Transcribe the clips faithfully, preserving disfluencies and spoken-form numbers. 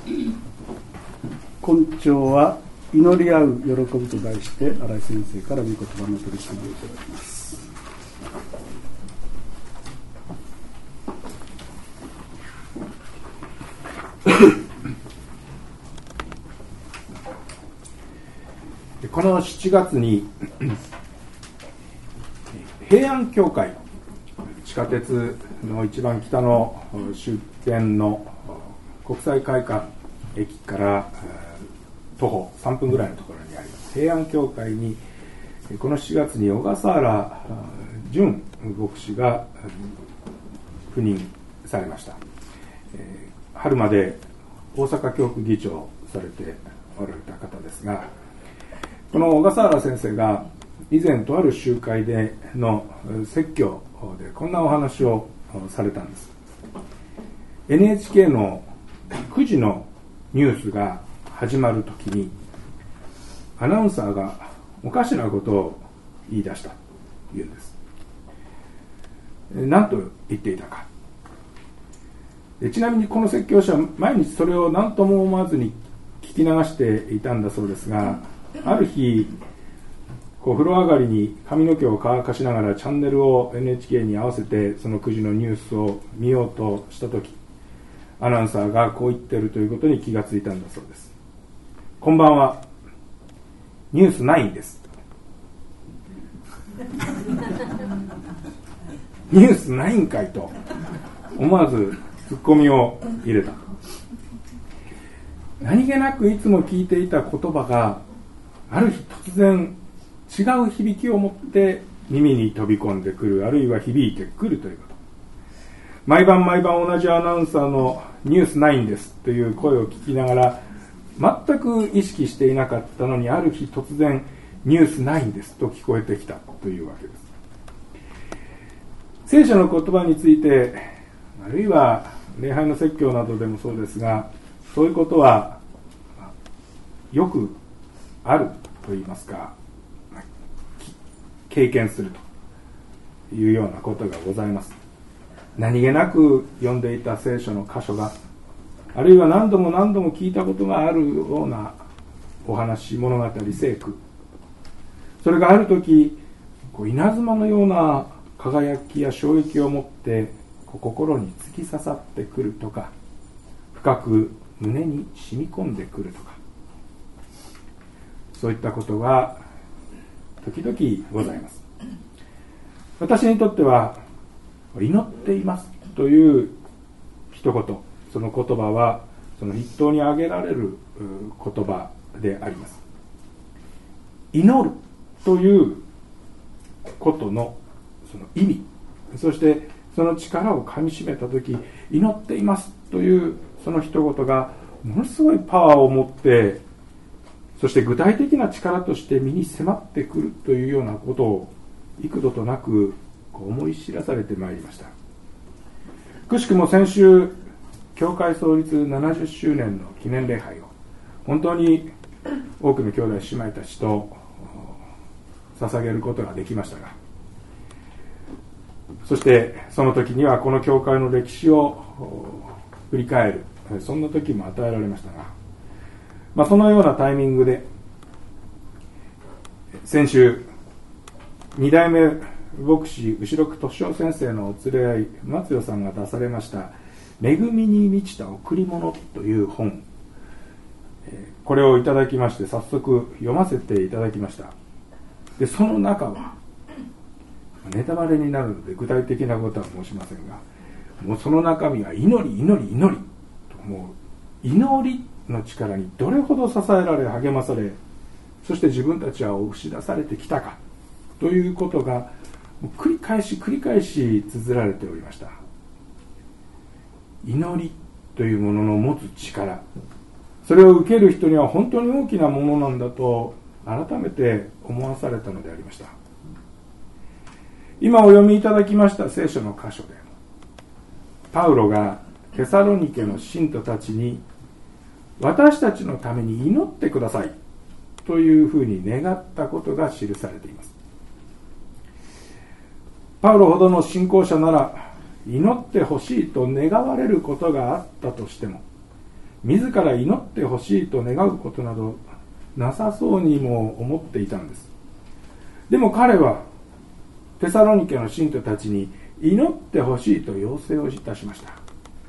今朝は祈り合う喜びと題して新井先生から御言葉の取り組みをいただきます。 このしちがつに平安教会、地下鉄の一番北の終点の国際会館駅から徒歩さんぷんぐらいのところにあります平安教会に、このしちがつに小笠原淳牧師が赴任されました。春まで大阪教区議長されておられた方ですが、この小笠原先生が以前とある集会での説教でこんなお話をされたんです。 エヌエイチケー のくじのニュースが始まるときにアナウンサーがおかしなことを言い出したというんです。何と言っていたか。ちなみにこの説教者は毎日それを何とも思わずに聞き流していたんだそうですが、ある日こう風呂上がりに髪の毛を乾かしながらチャンネルを エヌエイチケー に合わせてそのくじのニュースを見ようとしたとき、アナウンサーがこう言っているということに気がついたんだそうです。こんばんは、ニュースないんです。ニュースないんかいと思わずツッコミを入れた。何気なくいつも聞いていた言葉がある日突然違う響きを持って耳に飛び込んでくる、あるいは響いてくるということ。毎晩毎晩同じアナウンサーのニュースないんですという声を聞きながら全く意識していなかったのに、ある日突然ニュースないんですと聞こえてきたというわけです。聖書の言葉について、あるいは礼拝の説教などでもそうですが、そういうことはよくあると言いますか、経験するというようなことがございます。何気なく読んでいた聖書の箇所が、あるいは何度も何度も聞いたことがあるようなお話、物語、聖句、それがあるときこう稲妻のような輝きや衝撃を持ってこう心に突き刺さってくるとか、深く胸に染み込んでくるとか、そういったことが時々ございます。私にとっては祈っていますという一言、その言葉はその筆頭に挙げられる言葉であります。祈るということのその意味、そしてその力をかみしめたとき、祈っていますというその一言がものすごいパワーを持って、そして具体的な力として身に迫ってくるというようなことを幾度となく思い知らされてまいりました。くしくも先週、教会創立ななじゅっしゅうねんの記念礼拝を本当に多くの兄弟姉妹たちと捧げることができましたが、そしてその時にはこの教会の歴史を振り返る、そんな時も与えられましたが、まあ、そのようなタイミングで先週に代目牧師後ろ俊夫先生のお連れ合い松代さんが出されました恵みに満ちた贈り物という本、これをいただきまして早速読ませていただきました。でその中はネタバレになるので具体的なことは申しませんが、もうその中身は祈り祈り祈りと、もう祈りの力にどれほど支えられ励まされ、そして自分たちは押し出されてきたかということが繰り返し繰り返し綴られておりました。祈りというものの持つ力、それを受ける人には本当に大きなものなんだと改めて思わされたのでありました。今お読みいただきました聖書の箇所で、パウロがテサロニケの信徒たちに私たちのために祈ってくださいというふうに願ったことが記されています。パウロほどの信仰者なら祈ってほしいと願われることがあったとしても、 自ら祈ってほしいと願うことなどなさそうにも思っていたんです。でも彼はテサロニケの信徒たちに祈ってほしいと要請をいたしました。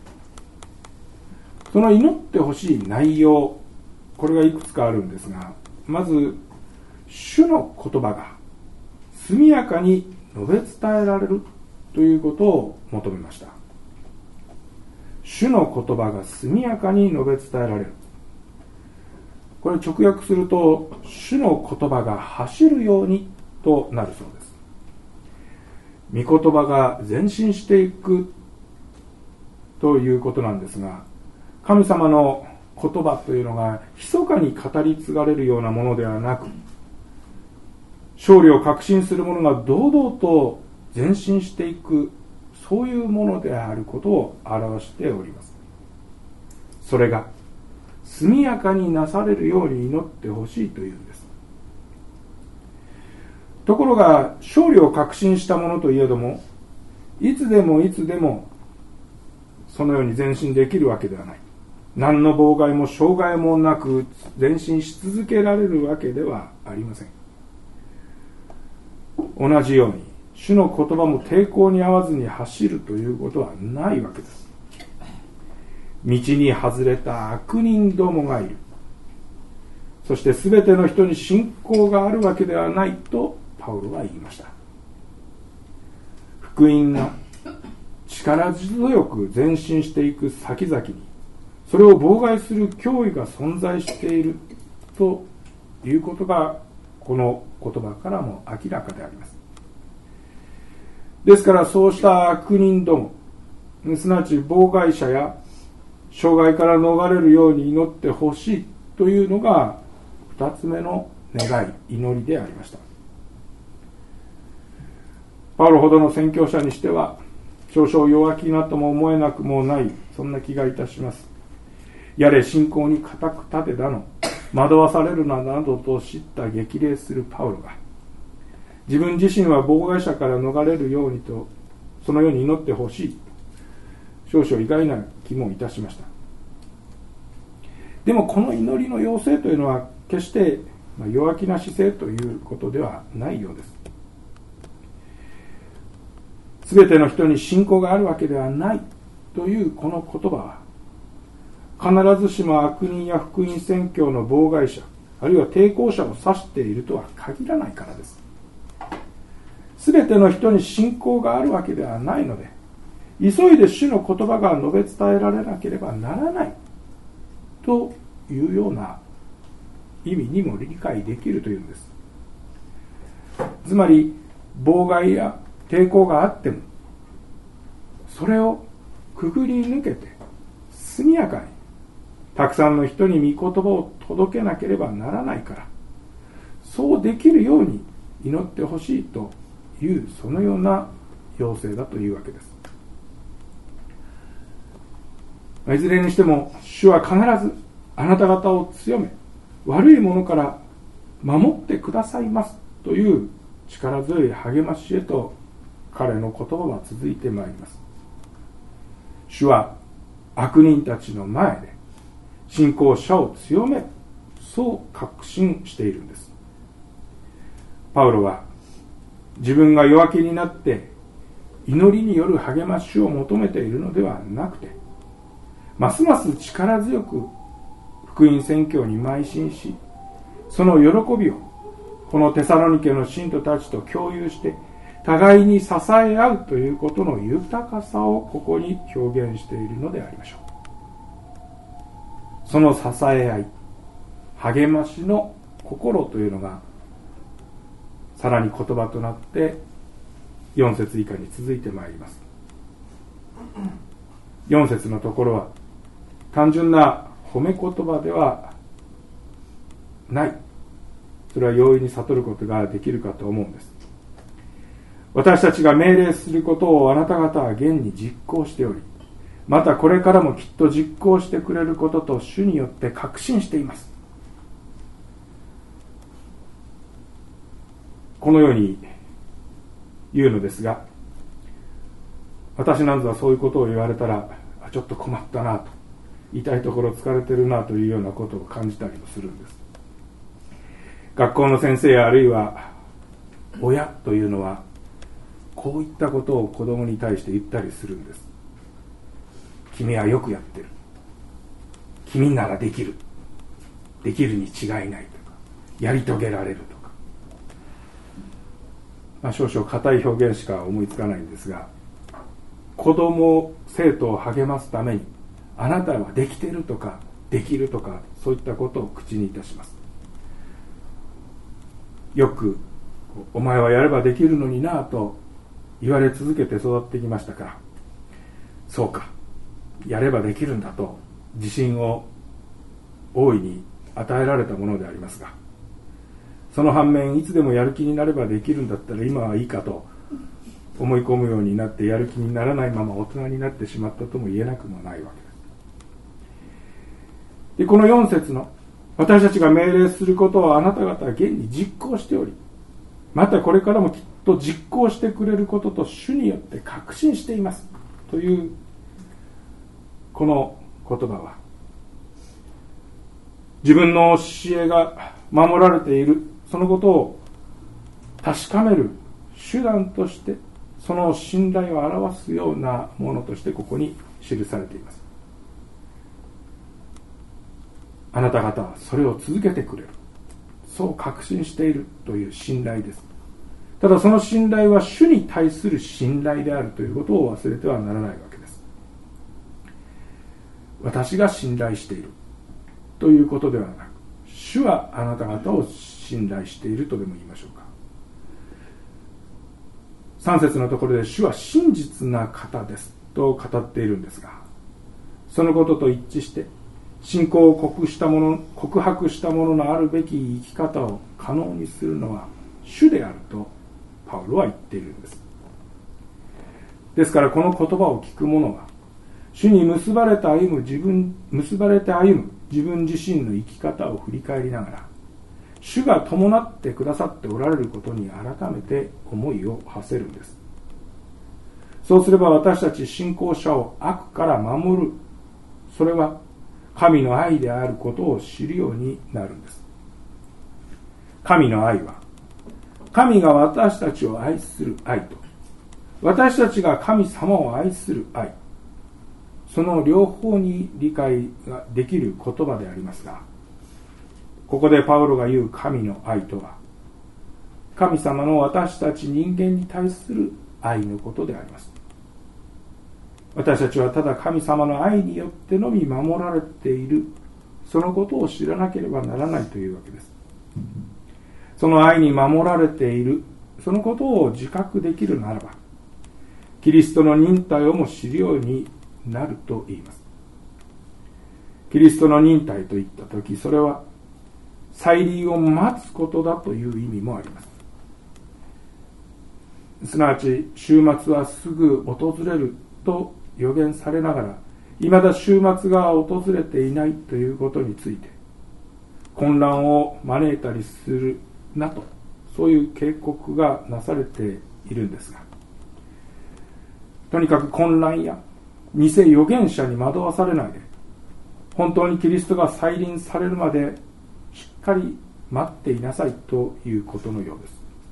その祈ってほしい内容、これがいくつかあるんですが、まず主の言葉が速やかに述べ伝えられるということを求めました。主の言葉が速やかに述べ伝えられる。これ直訳すると、主の言葉が走るようにとなるそうです。御言葉が前進していくということなんですが、神様の言葉というのが密かに語り継がれるようなものではなく、勝利を確信する者が堂々と前進していく、そういうものであることを表しております。それが速やかになされるように祈ってほしいというんです。ところが勝利を確信したものといえども、いつでもいつでもそのように前進できるわけではない。何の妨害も障害もなく前進し続けられるわけではありません。同じように主の言葉も抵抗に合わずに走るということはないわけです。道に外れた悪人どもがいる。そして全ての人に信仰があるわけではないとパウロは言いました。福音が力強く前進していく先々に、それを妨害する脅威が存在しているということがこの言葉からも明らかであります。ですからそうした悪人ども、すなわち妨害者や障害から逃れるように祈ってほしいというのが二つ目の願い、祈りでありました。パウロほどの宣教者にしては少々弱気なとも思えなくもない、そんな気がいたします。やれ信仰に固く立てだの、惑わされるななどと知った激励するパウロが、自分自身は妨害者から逃れるようにと、そのように祈ってほしい、少々意外な気もいたしました。でもこの祈りの要請というのは決して弱気な姿勢ということではないようです。すべての人に信仰があるわけではないというこの言葉は、必ずしも悪人や福音宣教の妨害者、あるいは抵抗者を指しているとは限らないからです。すべての人に信仰があるわけではないので、急いで主の言葉が述べ伝えられなければならないというような意味にも理解できるというんです。つまり妨害や抵抗があっても、それをくぐり抜けて速やかにたくさんの人に御言葉を届けなければならないから、そうできるように祈ってほしいという、そのような要請だというわけです。いずれにしても主は必ずあなた方を強め、悪いものから守ってくださいますという力強い励ましへと彼の言葉は続いてまいります。主は悪人たちの前で信仰者を強める、そう確信しているんです。パウロは自分が弱気になって祈りによる励ましを求めているのではなくて、ますます力強く福音宣教に邁進し、その喜びをこのテサロニケの信徒たちと共有して互いに支え合うということの豊かさをここに表現しているのでありましょう。その支え合い、励ましの心というのがさらに言葉となってよん節以下に続いてまいります。よん節のところは単純な褒め言葉ではない。それは容易に悟ることができるかと思うんです。私たちが命令することをあなた方は現に実行しており、またこれからもきっと実行してくれることと主によって確信しています。このように言うのですが、私なんぞはそういうことを言われたらちょっと困ったなと痛いところ疲れてるなというようなことを感じたりもするんです。学校の先生あるいは親というのはこういったことを子供に対して言ったりするんです。君はよくやってる、君ならできる、できるに違いないとか、やり遂げられるとか、まあ、少々固い表現しか思いつかないんですが、子供生徒を励ますためにあなたはできてるとかできるとか、そういったことを口にいたします。よくお前はやればできるのになと言われ続けて育ってきましたから、そうか、やればできるんだと自信を大いに与えられたものでありますが、その反面いつでもやる気になればできるんだったら今はいいかと思い込むようになって、やる気にならないまま大人になってしまったとも言えなくもないわけです。で、このよん節の私たちが命令することをあなた方は現に実行しており、またこれからもきっと実行してくれることと主によって確信していますというこの言葉は、自分の教えが守られているそのことを確かめる手段として、その信頼を表すようなものとしてここに記されています。あなた方はそれを続けてくれる、そう確信しているという信頼です。ただその信頼は主に対する信頼であるということを忘れてはならないわけです。私が信頼しているということではなく、主はあなた方を信頼しているとでも言いましょうか。さん節のところで主は真実な方ですと語っているんですが、そのことと一致して信仰を告したもの告白したもののあるべき生き方を可能にするのは主であるとパウロは言っているんです。ですからこの言葉を聞く者は、主に結ばれて歩む自分結ばれて歩む自分自身の生き方を振り返りながら、主が伴ってくださっておられることに改めて思いを馳せるんです。そうすれば私たち信仰者を悪から守る、それは神の愛であることを知るようになるんです。神の愛は、神が私たちを愛する愛と、私たちが神様を愛する愛、その両方に理解ができる言葉でありますが、ここでパウロが言う神の愛とは、神様の私たち人間に対する愛のことであります。私たちはただ神様の愛によってのみ守られている、そのことを知らなければならないというわけです。その愛に守られている、そのことを自覚できるならば、キリストの忍耐をも知るようになると言います。キリストの忍耐といったとき、それは再臨を待つことだという意味もあります。すなわち終末はすぐ訪れると予言されながら、いまだ終末が訪れていないということについて混乱を招いたりするなと、そういう警告がなされているんですが、とにかく混乱や偽預言者に惑わされないで、本当にキリストが再臨されるまでしっかり待っていなさいということのよう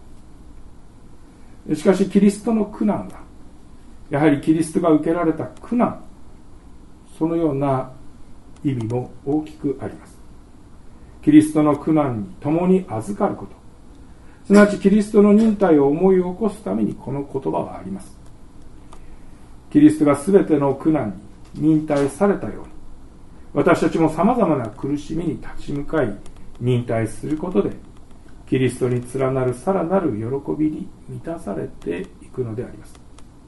です。しかしキリストの苦難は、やはりキリストが受けられた苦難、そのような意味も大きくあります。キリストの苦難に共に預かること、すなわちキリストの忍耐を思い起こすためにこの言葉はあります。キリストがすべての苦難に忍耐されたように、私たちもさまざまな苦しみに立ち向かい忍耐することで、キリストに連なるさらなる喜びに満たされていくのであります。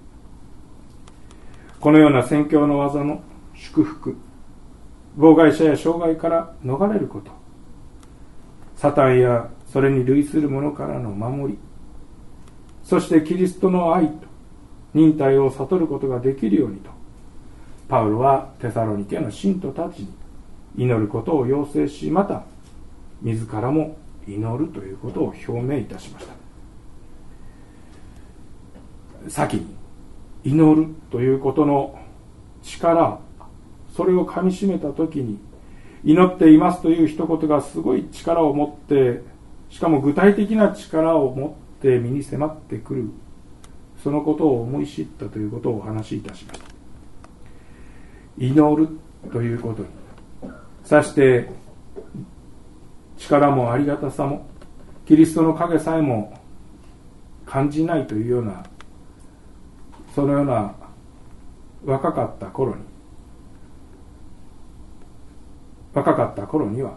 このような宣教の技の祝福、妨害者や障害から逃れること、サタンやそれに類するものからの守り、そしてキリストの愛と忍耐を悟ることができるようにと、パウロはテサロニケの信徒たちに祈ることを要請し、また自らも祈るということを表明いたしました。先に祈るということの力、 それをかみしめたときに、祈っていますという一言がすごい力を持って、しかも具体的な力を持って身に迫ってくる、そのことを思い知ったということをお話しいたしました。祈るということに、さして力もありがたさも、キリストの影さえも感じないというような、そのような若かった頃に、若かった頃には、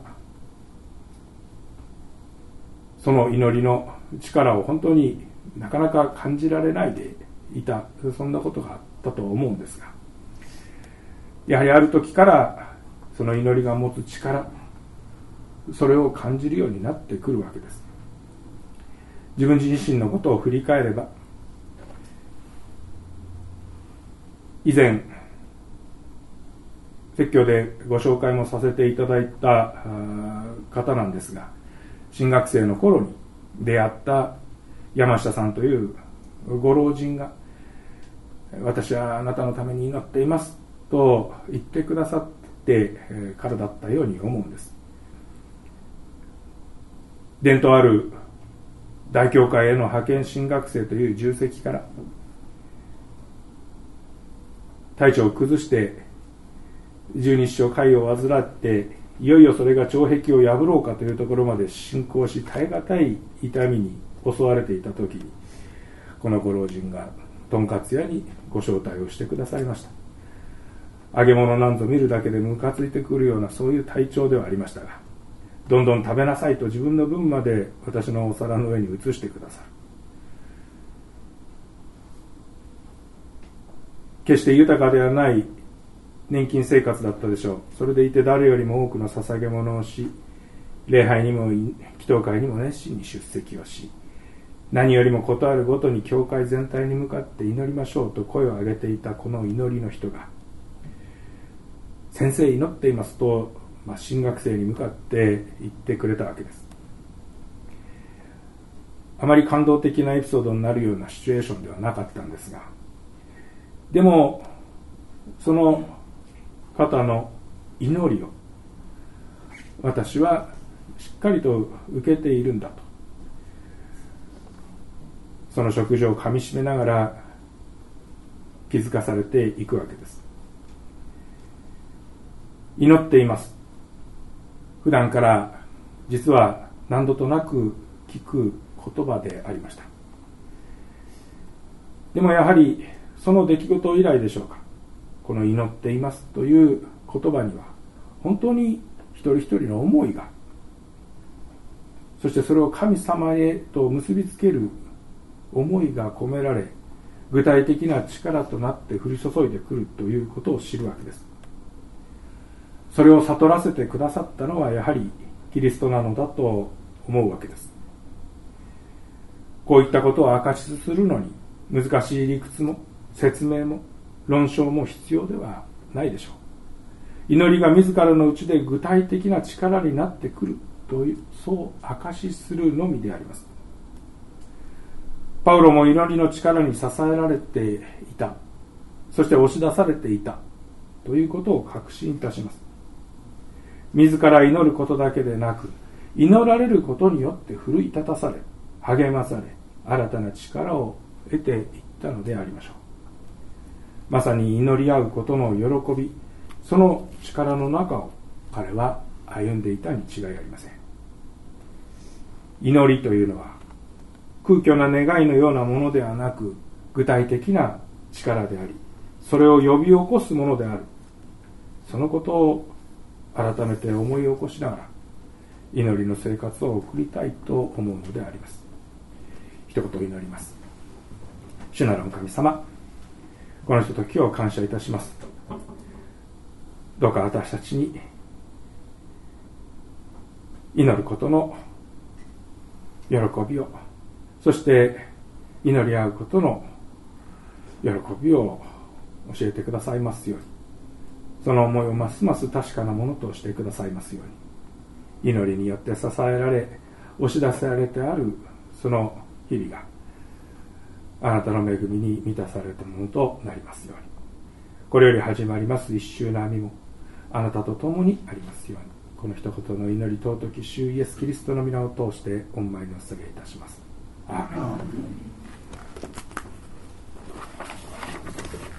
その祈りの力を本当になかなか感じられないでいた、そんなことがあったと思うんですが、やはりある時からその祈りが持つ力、それを感じるようになってくるわけです。自分自身のことを振り返れば、以前説教でご紹介もさせていただいた方なんですが、新学生の頃に出会った山下さんというご老人が、私はあなたのために祈っていますと言ってくださってからだったように思うんです。伝統ある大教会への派遣新学生という重責から体調を崩して十二指腸潰瘍を患って、いよいよそれが腸壁を破ろうかというところまで進行し、耐え難い痛みに襲われていた時に、このご老人がとんかつ屋にご招待をしてくださいました。揚げ物なんぞ見るだけでムカついてくるような、そういう体調ではありましたが、どんどん食べなさいと自分の分まで私のお皿の上に移してくださる。決して豊かではない年金生活だったでしょう。それでいて誰よりも多くの捧げ物をし、礼拝にも祈祷会にも熱心に出席をし、何よりも事あるごとに教会全体に向かって祈りましょうと声を上げていたこの祈りの人が、先生祈っていますと、まあ、新学生に向かって言ってくれたわけです。あまり感動的なエピソードになるようなシチュエーションではなかったんですが、でもその方の祈りを私はしっかりと受けているんだと、その食事をかみしめながら気づかされていくわけです。祈っています。普段から実は何度となく聞く言葉でありました。でもやはりその出来事以来でしょうか、この祈っていますという言葉には本当に一人一人の思いが、そしてそれを神様へと結びつける思いが込められ、具体的な力となって降り注いでくるということを知るわけです。それを悟らせてくださったのはやはりキリストなのだと思うわけです。こういったことを証しするのに難しい理屈も説明も論証も必要ではないでしょう。祈りが自らのうちで具体的な力になってくるという、そう証しするのみであります。パウロも祈りの力に支えられていた、そして押し出されていたということを確信いたします。自ら祈ることだけでなく、祈られることによって奮い立たされ、励まされ、新たな力を得ていったのでありましょう。まさに祈り合うことの喜び、その力の中を彼は歩んでいたに違いありません。祈りというのは空虚な願いのようなものではなく、具体的な力であり、それを呼び起こすものである。そのことを改めて思い起こしながら祈りの生活を送りたいと思うのであります。一言祈ります。主なる神様、このひとときを感謝いたします。どうか私たちに祈ることの喜びを、そして祈り合うことの喜びを教えてくださいますように、その思いをますます確かなものとしてくださいますように、祈りによって支えられ押し出されてあるその日々があなたの恵みに満たされたものとなりますように、これより始まります一周の網もあなたと共にありますように。この一言の祈り尊き主イエスキリストの皆を通して御前にお捧げいたします。アーメン。